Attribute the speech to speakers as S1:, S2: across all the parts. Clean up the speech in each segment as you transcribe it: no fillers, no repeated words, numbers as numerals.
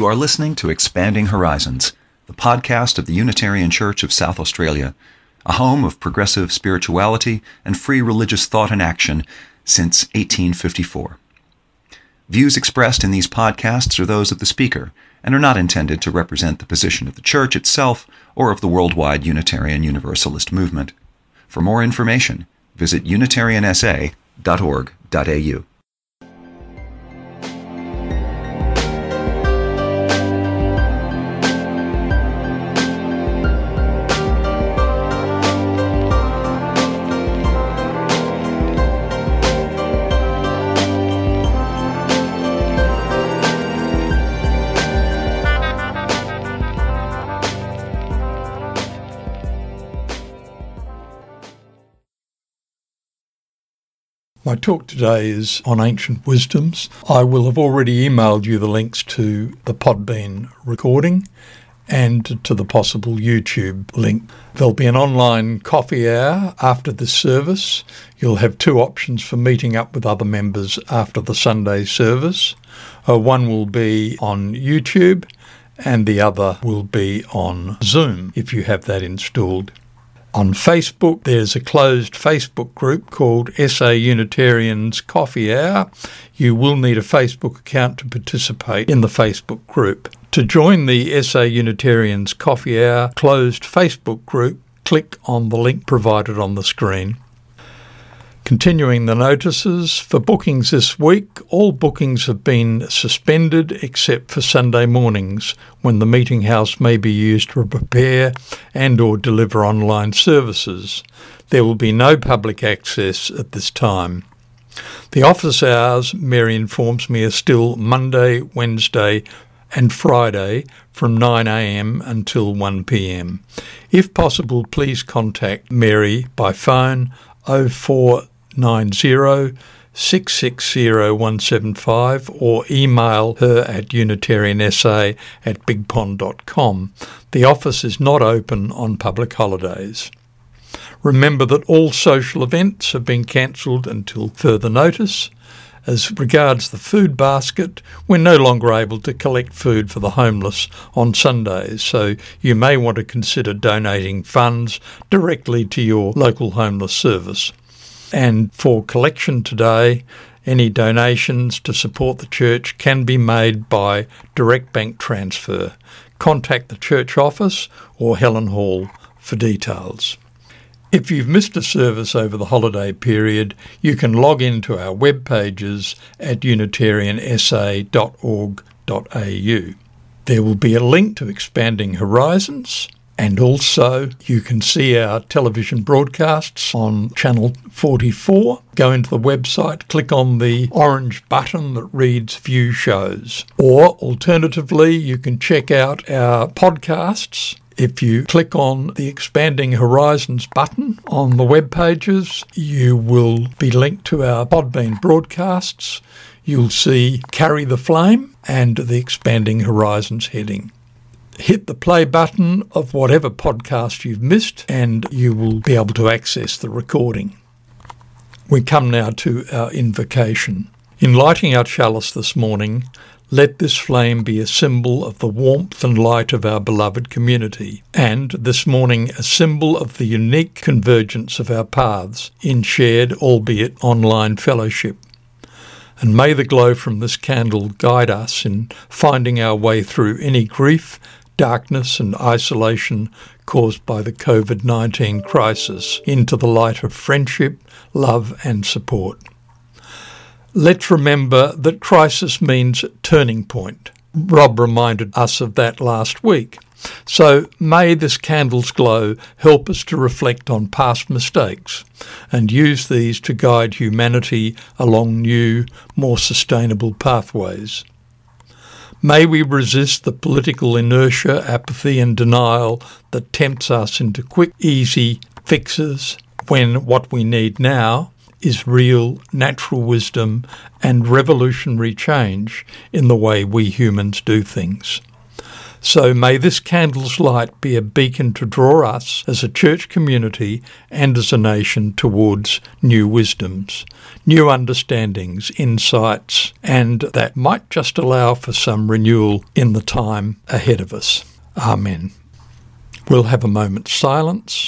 S1: You are listening to Expanding Horizons, the podcast of the Unitarian Church of South Australia, a home of progressive spirituality and free religious thought and action since 1854. Views expressed in these podcasts are those of the speaker and are not intended to represent the position of the Church itself or of the worldwide Unitarian Universalist movement. For more information, visit unitariansa.org.au.
S2: My talk today is on ancient wisdoms. I will have already emailed you the links to the Podbean recording and to the possible YouTube link. There'll be an online coffee hour after this service. You'll have two options for meeting up with other members after the Sunday service. One will be on YouTube and the other will be on Zoom if you have that installed. On Facebook, there's a closed Facebook group called SA Unitarians Coffee Hour. You will need a Facebook account to participate in the Facebook group. To join the SA Unitarians Coffee Hour closed Facebook group, click on the link provided on the screen. Continuing the notices, for bookings this week, all bookings have been suspended except for Sunday mornings, when the meeting house may be used to prepare and or deliver online services. There will be no public access at this time. The office hours, Mary informs me, are still Monday, Wednesday and Friday from 9 a.m. until 1 p.m. If possible, please contact Mary by phone 0490 660 175 or email her at unitariansa@bigpond.com. The office is not open on public holidays. Remember that all social events have been cancelled until further notice. As regards the food basket, we're no longer able to collect food for the homeless on Sundays, so you may want to consider donating funds directly to your local homeless service. And for collection today, any donations to support the church can be made by direct bank transfer. Contact the church office or Helen Hall for details. If you've missed a service over the holiday period, you can log into our web pages at unitariansa.org.au. There will be a link to Expanding Horizons, and also you can see our television broadcasts on Channel 44. Go into the website, click on the orange button that reads View Shows. Or alternatively, you can check out our podcasts. If you click on the Expanding Horizons button on the web pages, you will be linked to our Podbean broadcasts. You'll see Carry the Flame and the Expanding Horizons heading. Hit the play button of whatever podcast you've missed and you will be able to access the recording. We come now to our invocation. In lighting our chalice this morning, let this flame be a symbol of the warmth and light of our beloved community, and this morning a symbol of the unique convergence of our paths in shared, albeit online, fellowship. And may the glow from this candle guide us in finding our way through any grief, darkness and isolation caused by the COVID-19 crisis into the light of friendship, love and support. Let's remember that crisis means turning point. Rob reminded us of that last week. So may this candle's glow help us to reflect on past mistakes and use these to guide humanity along new, more sustainable pathways. May we resist the political inertia, apathy and denial that tempts us into quick, easy fixes when what we need now is real, natural wisdom and revolutionary change in the way we humans do things. So may this candle's light be a beacon to draw us as a church community and as a nation towards new wisdoms, new understandings, insights, and that might just allow for some renewal in the time ahead of us. Amen. We'll have a moment's silence.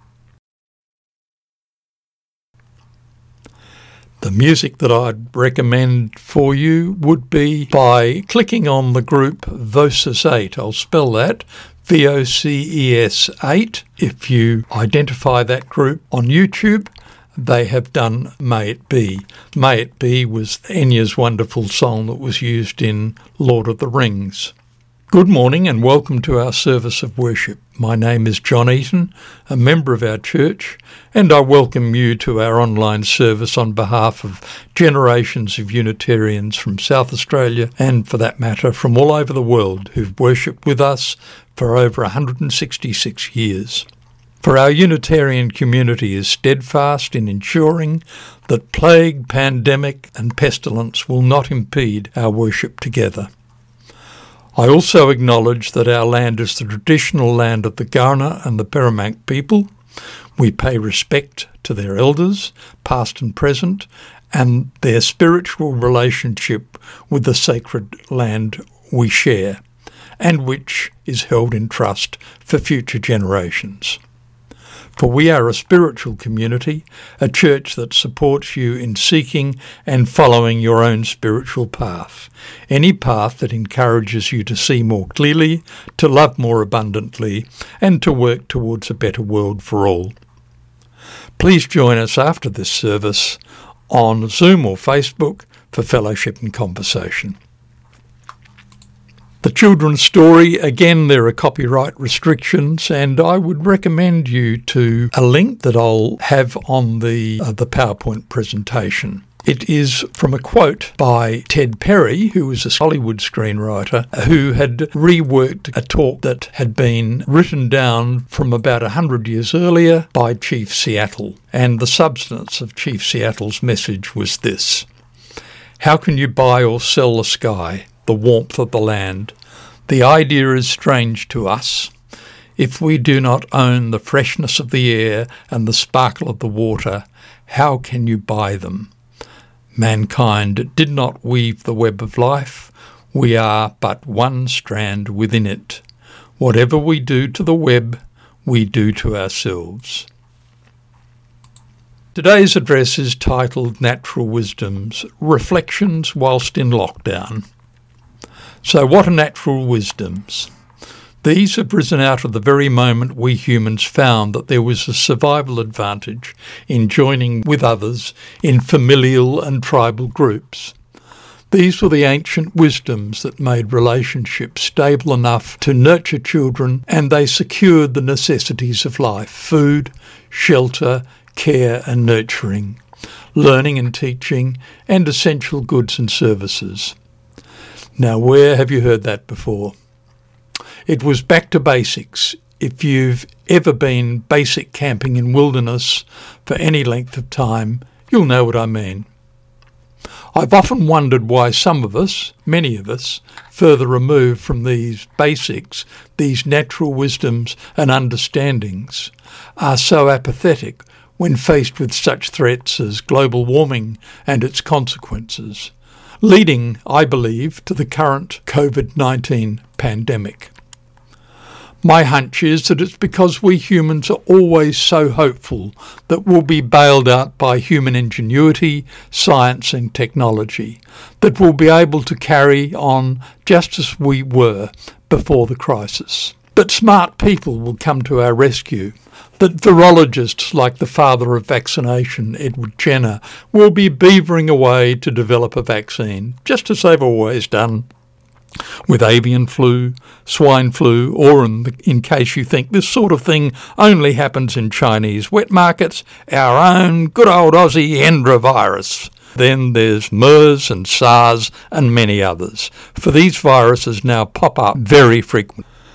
S2: The music that I'd recommend for you would be by clicking on the group Voces 8. I'll spell that, VOCES 8. If you identify that group on YouTube, they have done May It Be. May It Be was Enya's wonderful song that was used in Lord of the Rings. Good morning and welcome to our service of worship. My name is John Eaton, a member of our church, and I welcome you to our online service on behalf of generations of Unitarians from South Australia and, for that matter, from all over the world who've worshipped with us for over 166 years. For our Unitarian community is steadfast in ensuring that plague, pandemic and pestilence will not impede our worship together. I also acknowledge that our land is the traditional land of the Kaurna and the Peramangk people. We pay respect to their elders, past and present, and their spiritual relationship with the sacred land we share, and which is held in trust for future generations. For we are a spiritual community, a church that supports you in seeking and following your own spiritual path, any path that encourages you to see more clearly, to love more abundantly, and to work towards a better world for all. Please join us after this service on Zoom or Facebook for fellowship and conversation. The children's story, again, there are copyright restrictions, and I would recommend you to a link that I'll have on the PowerPoint presentation. It is from a quote by Ted Perry, who was a Hollywood screenwriter, who had reworked a talk that had been written down from about 100 years earlier by Chief Seattle. And the substance of Chief Seattle's message was this: how can you buy or sell the sky, the warmth of the land? The idea is strange to us. If we do not own the freshness of the air and the sparkle of the water, how can you buy them? Mankind did not weave the web of life. We are but one strand within it. Whatever we do to the web, we do to ourselves. Today's address is titled Natural Wisdoms, Reflections Whilst in Lockdown. So what are natural wisdoms? These have risen out of the very moment we humans found that there was a survival advantage in joining with others in familial and tribal groups. These were the ancient wisdoms that made relationships stable enough to nurture children, and they secured the necessities of life: food, shelter, care and nurturing, learning and teaching, and essential goods and services. Now, where have you heard that before? It was back to basics. If you've ever been basic camping in wilderness for any length of time, you'll know what I mean. I've often wondered why some of us, many of us, further removed from these basics, these natural wisdoms and understandings, are so apathetic when faced with such threats as global warming and its consequences, leading, I believe, to the current COVID-19 pandemic. My hunch is that it's because we humans are always so hopeful that we'll be bailed out by human ingenuity, science and technology, that we'll be able to carry on just as we were before the crisis. But smart people will come to our rescue, that virologists like the father of vaccination, Edward Jenner, will be beavering away to develop a vaccine, just as they've always done with avian flu, swine flu, or in case you think this sort of thing only happens in Chinese wet markets, our own good old Aussie Hendra virus. Then there's MERS and SARS and many others, for these viruses now pop up very frequently.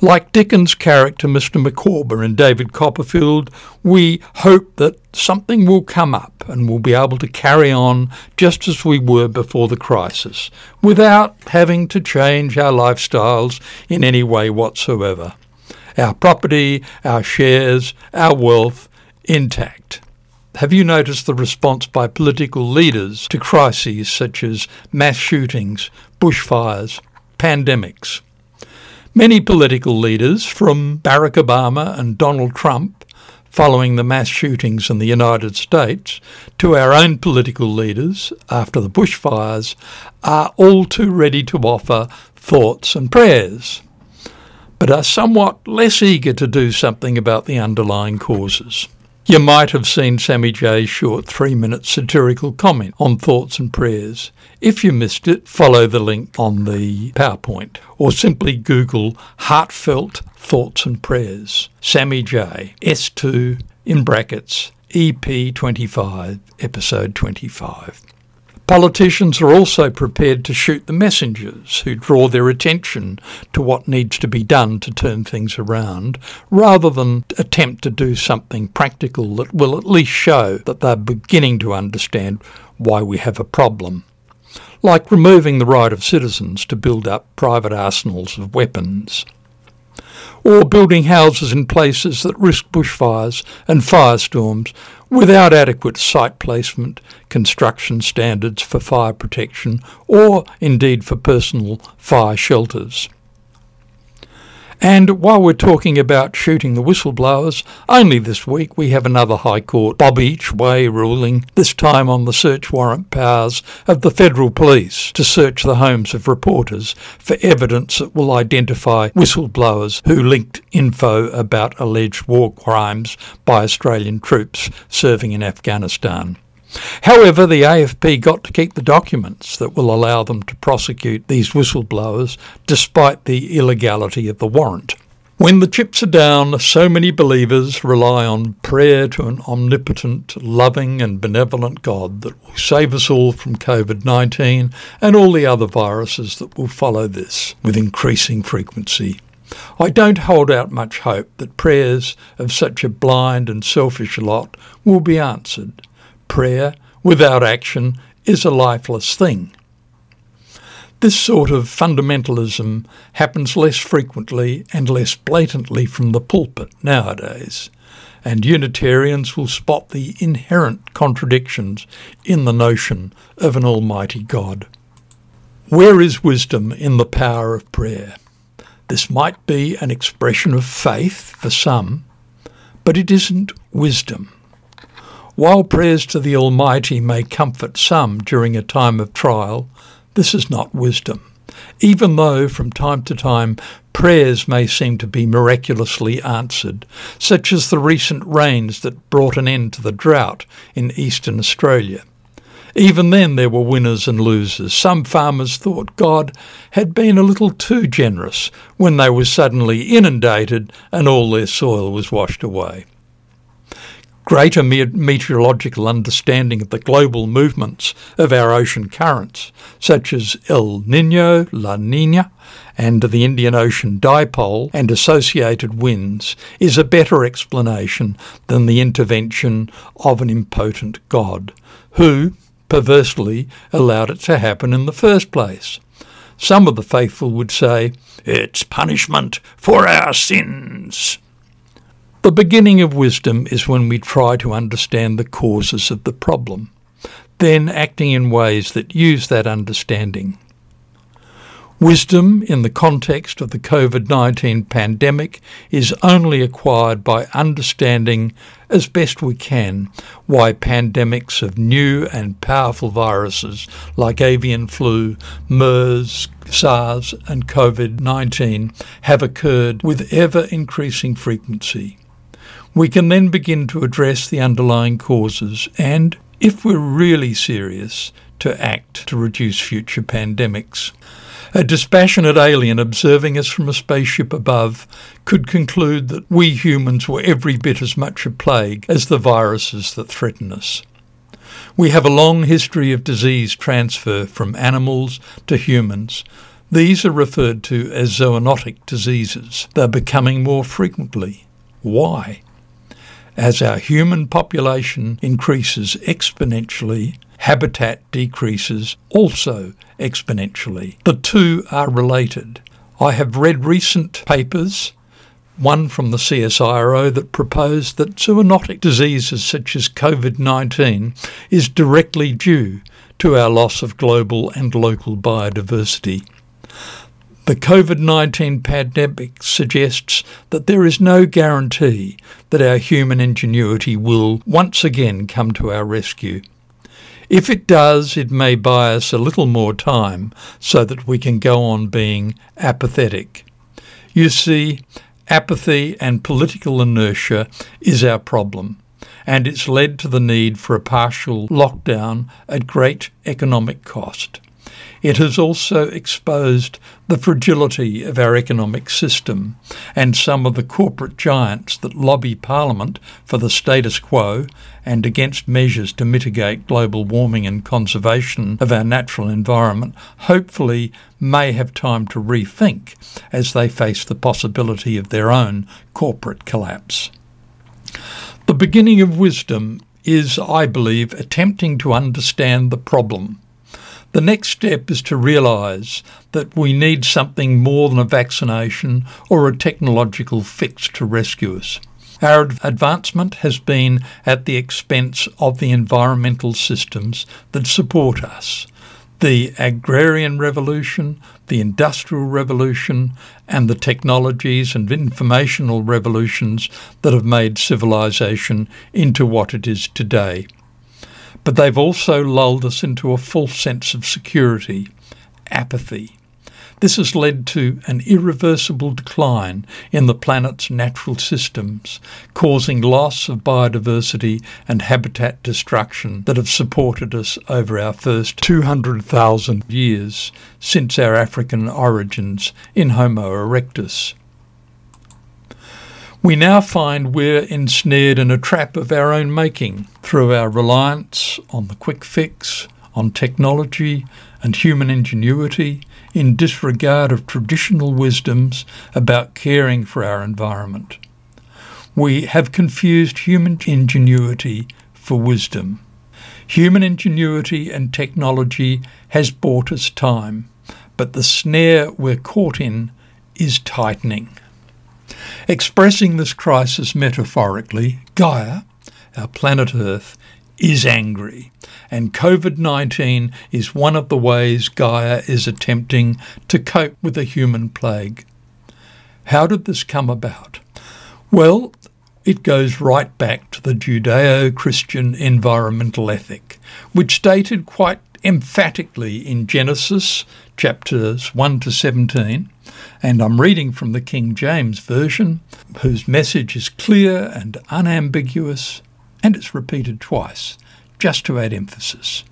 S2: Like Dickens' character Mr. Micawber in David Copperfield, we hope that something will come up and we'll be able to carry on just as we were before the crisis, without having to change our lifestyles in any way whatsoever. Our property, our shares, our wealth intact. Have you noticed the response by political leaders to crises such as mass shootings, bushfires, pandemics? Many political leaders, from Barack Obama and Donald Trump, following the mass shootings in the United States, to our own political leaders after the bushfires, are all too ready to offer thoughts and prayers, but are somewhat less eager to do something about the underlying causes. You might have seen Sammy J's short 3-minute satirical comment on thoughts and prayers. If you missed it, follow the link on the PowerPoint, or simply Google heartfelt thoughts and prayers. Sammy J, S2 in brackets, EP25, episode 25. Politicians are also prepared to shoot the messengers who draw their attention to what needs to be done to turn things around, rather than attempt to do something practical that will at least show that they're beginning to understand why we have a problem. Like removing the right of citizens to build up private arsenals of weapons, or building houses in places that risk bushfires and firestorms without adequate site placement, construction standards for fire protection, or indeed for personal fire shelters. And while we're talking about shooting the whistleblowers, only this week we have another High Court Bob each way ruling, this time on the search warrant powers of the Federal Police to search the homes of reporters for evidence that will identify whistleblowers who linked info about alleged war crimes by Australian troops serving in Afghanistan. However, the AFP got to keep the documents that will allow them to prosecute these whistleblowers despite the illegality of the warrant. When the chips are down, so many believers rely on prayer to an omnipotent, loving and benevolent God that will save us all from COVID-19 and all the other viruses that will follow this with increasing frequency. I don't hold out much hope that prayers of such a blind and selfish lot will be answered. Prayer without action is a lifeless thing. This sort of fundamentalism happens less frequently and less blatantly from the pulpit nowadays, and Unitarians will spot the inherent contradictions in the notion of an almighty God. Where is wisdom in the power of prayer? This might be an expression of faith for some, but it isn't wisdom. While prayers to the Almighty may comfort some during a time of trial, this is not wisdom, even though from time to time prayers may seem to be miraculously answered, such as the recent rains that brought an end to the drought in eastern Australia. Even then there were winners and losers. Some farmers thought God had been a little too generous when they were suddenly inundated and all their soil was washed away. Greater meteorological understanding of the global movements of our ocean currents, such as El Niño, La Niña, and the Indian Ocean dipole and associated winds, is a better explanation than the intervention of an impotent God, who, perversely, allowed it to happen in the first place. Some of the faithful would say, "It's punishment for our sins." The beginning of wisdom is when we try to understand the causes of the problem, then acting in ways that use that understanding. Wisdom in the context of the COVID-19 pandemic is only acquired by understanding, as best we can, why pandemics of new and powerful viruses like avian flu, MERS, SARS and COVID-19 have occurred with ever-increasing frequency. We can then begin to address the underlying causes and, if we're really serious, to act to reduce future pandemics. A dispassionate alien observing us from a spaceship above could conclude that we humans were every bit as much a plague as the viruses that threaten us. We have a long history of disease transfer from animals to humans. These are referred to as zoonotic diseases. They're becoming more frequently. Why? As our human population increases exponentially, habitat decreases also exponentially. The two are related. I have read recent papers, one from the CSIRO, that proposed that zoonotic diseases such as COVID-19 is directly due to our loss of global and local biodiversity. The COVID-19 pandemic suggests that there is no guarantee that our human ingenuity will once again come to our rescue. If it does, it may buy us a little more time so that we can go on being apathetic. You see, apathy and political inertia is our problem, and it's led to the need for a partial lockdown at great economic cost. It has also exposed the fragility of our economic system and some of the corporate giants that lobby Parliament for the status quo and against measures to mitigate global warming and conservation of our natural environment hopefully may have time to rethink as they face the possibility of their own corporate collapse. The beginning of wisdom is, I believe, attempting to understand the problem. The next step is to realise that we need something more than a vaccination or a technological fix to rescue us. Our advancement has been at the expense of the environmental systems that support us. The agrarian revolution, the industrial revolution, and the technologies and informational revolutions that have made civilization into what it is today. But they've also lulled us into a false sense of security, apathy. This has led to an irreversible decline in the planet's natural systems, causing loss of biodiversity and habitat destruction that have supported us over our first 200,000 years since our African origins in Homo erectus. We now find we're ensnared in a trap of our own making through our reliance on the quick fix, on technology and human ingenuity, in disregard of traditional wisdoms about caring for our environment. We have confused human ingenuity for wisdom. Human ingenuity and technology has bought us time, but the snare we're caught in is tightening. Expressing this crisis metaphorically, Gaia, our planet Earth, is angry, and COVID-19 is one of the ways Gaia is attempting to cope with a human plague. How did this come about? Well, it goes right back to the Judeo-Christian environmental ethic, which stated quite emphatically in Genesis chapters 1 to 17, and I'm reading from the King James Version, whose message is clear and unambiguous, and it's repeated twice, just to add emphasis.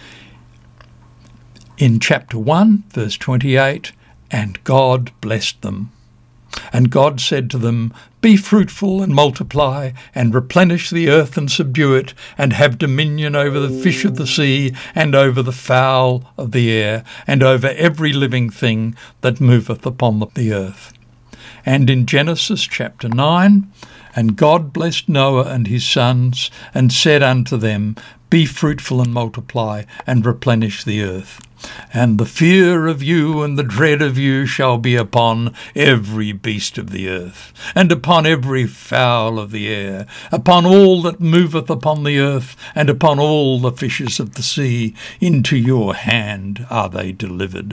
S2: In chapter 1, verse 28, "And God blessed them. And God said to them, Be fruitful and multiply, and replenish the earth and subdue it, and have dominion over the fish of the sea, and over the fowl of the air, and over every living thing that moveth upon the earth." And in Genesis chapter 9, "And God blessed Noah and his sons, and said unto them, Be fruitful and multiply, and replenish the earth. And the fear of you and the dread of you shall be upon every beast of the earth, and upon every fowl of the air, upon all that moveth upon the earth, and upon all the fishes of the sea. Into your hand are they delivered."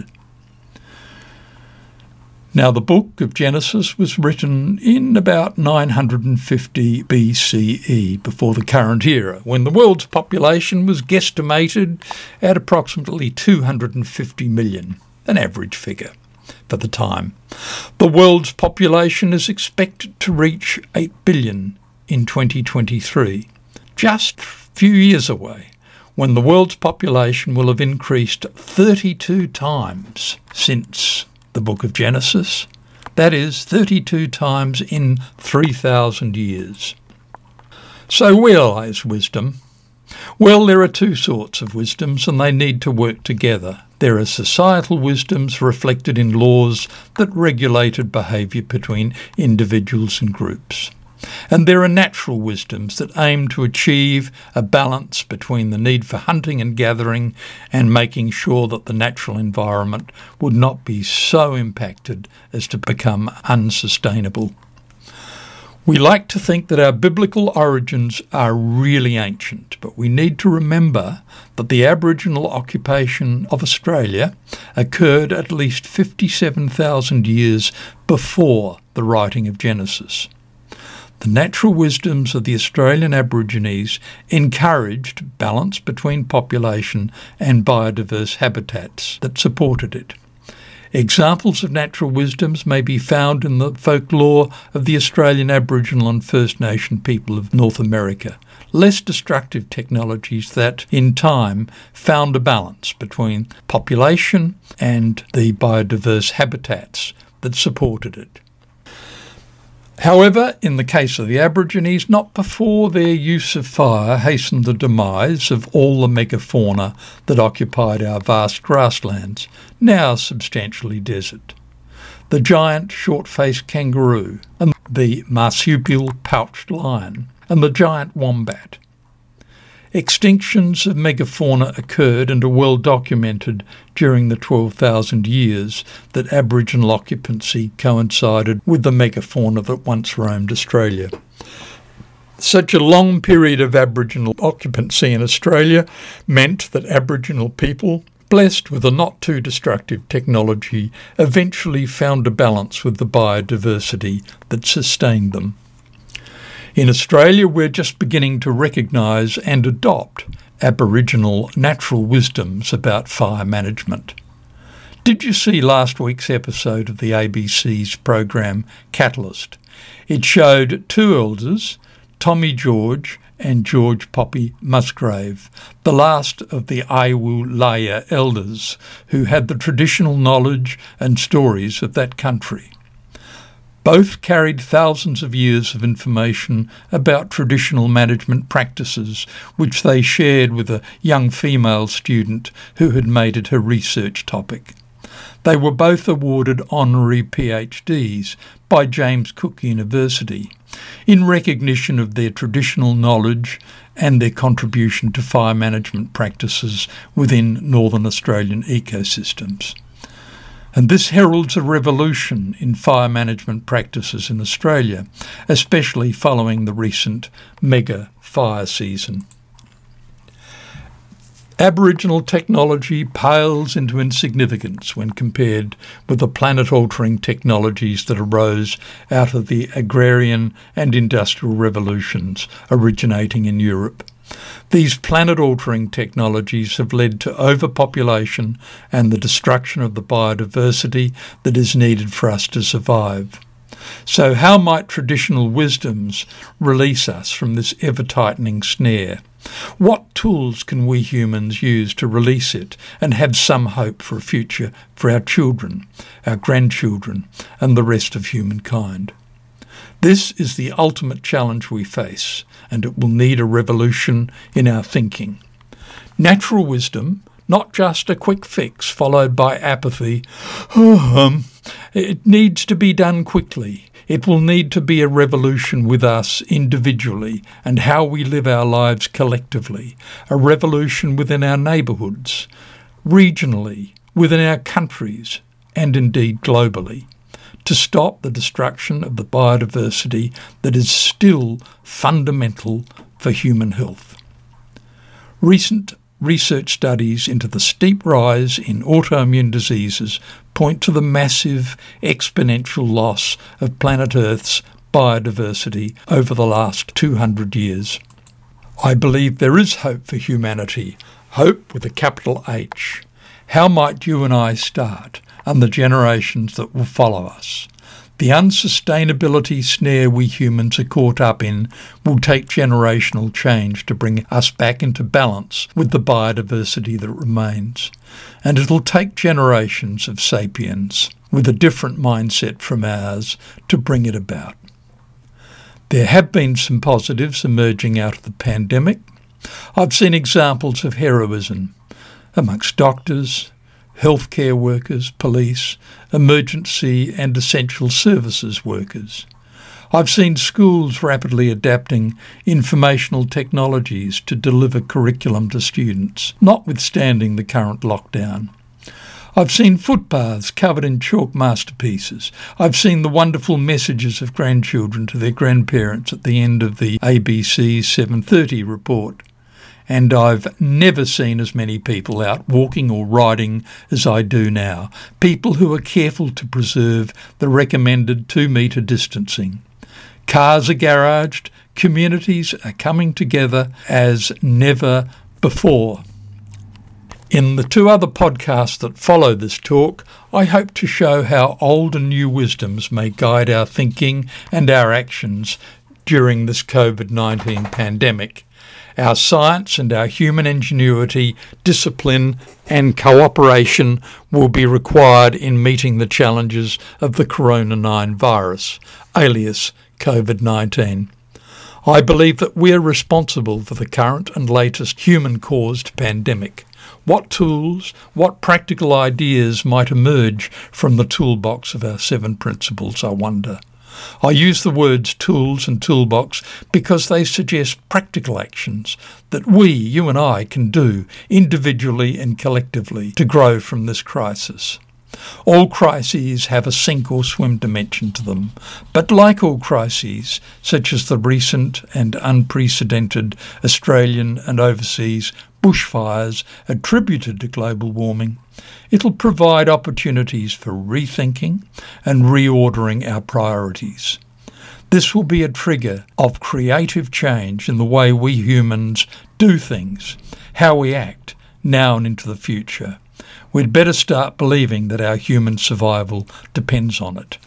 S2: Now, the book of Genesis was written in about 950 BCE, before the current era, when the world's population was guesstimated at approximately 250 million, an average figure for the time. The world's population is expected to reach 8 billion in 2023, just a few years away, when the world's population will have increased 32 times since the book of Genesis. That is 32 times in 3,000 years. So where lies wisdom? Well, there are two sorts of wisdoms, and they need to work together. There are societal wisdoms reflected in laws that regulated behaviour between individuals and groups. And there are natural wisdoms that aim to achieve a balance between the need for hunting and gathering and making sure that the natural environment would not be so impacted as to become unsustainable. We like to think that our biblical origins are really ancient, but we need to remember that the Aboriginal occupation of Australia occurred at least 57,000 years before the writing of Genesis. The natural wisdoms of the Australian Aborigines encouraged balance between population and biodiverse habitats that supported it. Examples of natural wisdoms may be found in the folklore of the Australian Aboriginal and First Nation people of North America, less destructive technologies that, in time, found a balance between population and the biodiverse habitats that supported it. However, in the case of the Aborigines, not before their use of fire hastened the demise of all the megafauna that occupied our vast grasslands, now substantially desert. The giant short-faced kangaroo, and the marsupial pouched lion, and the giant wombat. Extinctions of megafauna occurred and are well documented during the 12,000 years that Aboriginal occupancy coincided with the megafauna that once roamed Australia. Such a long period of Aboriginal occupancy in Australia meant that Aboriginal people, blessed with a not too destructive technology, eventually found a balance with the biodiversity that sustained them. In Australia, we're just beginning to recognise and adopt Aboriginal natural wisdoms about fire management. Did you see last week's episode of the ABC's program Catalyst? It showed two elders, Tommy George and George Poppy Musgrave, the last of the Aiwulaya elders who had the traditional knowledge and stories of that country. Both carried thousands of years of information about traditional management practices, which they shared with a young female student who had made it her research topic. They were both awarded honorary PhDs by James Cook University in recognition of their traditional knowledge and their contribution to fire management practices within Northern Australian ecosystems. And this heralds a revolution in fire management practices in Australia, especially following the recent mega fire season. Aboriginal technology pales into insignificance when compared with the planet-altering technologies that arose out of the agrarian and industrial revolutions originating in Europe. These planet-altering technologies have led to overpopulation and the destruction of the biodiversity that is needed for us to survive. So how might traditional wisdoms release us from this ever-tightening snare? What tools can we humans use to release it and have some hope for a future for our children, our grandchildren, and the rest of humankind? This is the ultimate challenge we face, and it will need a revolution in our thinking. Natural wisdom, not just a quick fix followed by apathy. It needs to be done quickly. It will need to be a revolution with us individually and how we live our lives collectively, a revolution within our neighbourhoods, regionally, within our countries, and indeed globally, to stop the destruction of the biodiversity that is still fundamental for human health. Recent research studies into the steep rise in autoimmune diseases point to the massive exponential loss of planet Earth's biodiversity over the last 200 years. I believe there is hope for humanity, hope with a capital H. How might you and I start, and the generations that will follow us? The unsustainability snare we humans are caught up in will take generational change to bring us back into balance with the biodiversity that remains. And it'll take generations of sapiens with a different mindset from ours to bring it about. There have been some positives emerging out of the pandemic. I've seen examples of heroism amongst doctors healthcare workers, police, emergency and essential services workers. I've seen schools rapidly adapting informational technologies to deliver curriculum to students, notwithstanding the current lockdown. I've seen footpaths covered in chalk masterpieces. I've seen the wonderful messages of grandchildren to their grandparents at the end of the ABC 7:30 report. And I've never seen as many people out walking or riding as I do now, people who are careful to preserve the recommended 2-metre distancing. Cars are garaged, communities are coming together as never before. In the 2 other podcasts that follow this talk, I hope to show how old and new wisdoms may guide our thinking and our actions during this COVID-19 pandemic. Our science and our human ingenuity, discipline and cooperation will be required in meeting the challenges of the Corona-9 virus, alias COVID-19. I believe that we are responsible for the current and latest human-caused pandemic. What tools, what practical ideas might emerge from the toolbox of our 7 principles, I wonder. I use the words tools and toolbox because they suggest practical actions that we, you and I, can do individually and collectively to grow from this crisis. All crises have a sink or swim dimension to them, but like all crises, such as the recent and unprecedented Australian and overseas bushfires attributed to global warming, it'll provide opportunities for rethinking and reordering our priorities. This will be a trigger of creative change in the way we humans do things, how we act, now and into the future. We'd better start believing that our human survival depends on it.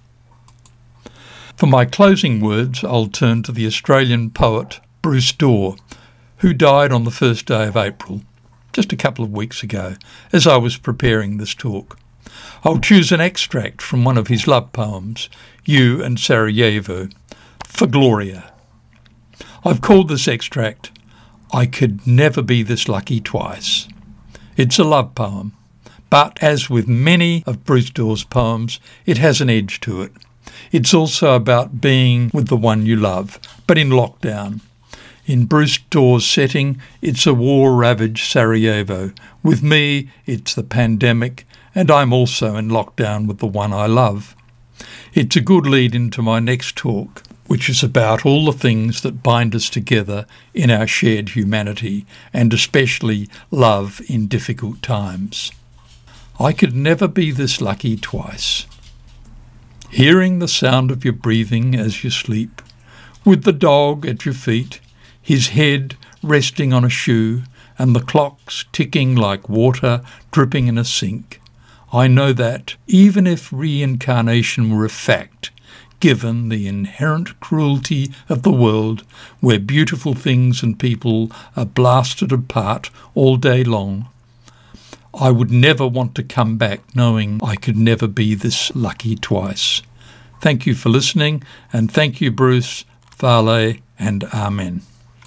S2: For my closing words, I'll turn to the Australian poet Bruce Dorr, who died on the 1st day of April, just a couple of weeks ago, as I was preparing this talk. I'll choose an extract from one of his love poems, You and Sarajevo, for Gloria. I've called this extract, I Could Never Be This Lucky Twice. It's a love poem, but as with many of Bruce Dorr's poems, it has an edge to it. It's also about being with the one you love, but in lockdown. In Bruce Dorr's setting, it's a war-ravaged Sarajevo. With me, it's the pandemic, and I'm also in lockdown with the one I love. It's a good lead into my next talk, which is about all the things that bind us together in our shared humanity, and especially love in difficult times. I could never be this lucky twice. Hearing the sound of your breathing as you sleep, with the dog at your feet, his head resting on a shoe, and the clocks ticking like water dripping in a sink, I know that, even if reincarnation were a fact, given the inherent cruelty of the world, where beautiful things and people are blasted apart all day long, I would never want to come back knowing I could never be this lucky twice. Thank you for listening, and thank you, Bruce, Vale, and Amen.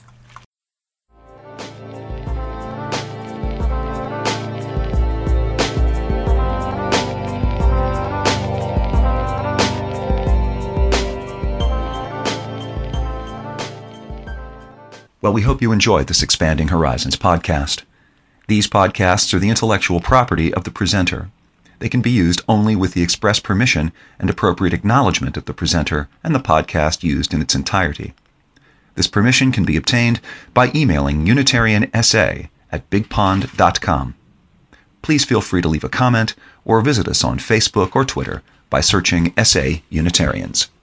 S1: Well, we hope you enjoyed this Expanding Horizons podcast. These podcasts are the intellectual property of the presenter. They can be used only with the express permission and appropriate acknowledgement of the presenter and the podcast used in its entirety. This permission can be obtained by emailing unitariansa@bigpond.com. Please feel free to leave a comment or visit us on Facebook or Twitter by searching SA Unitarians.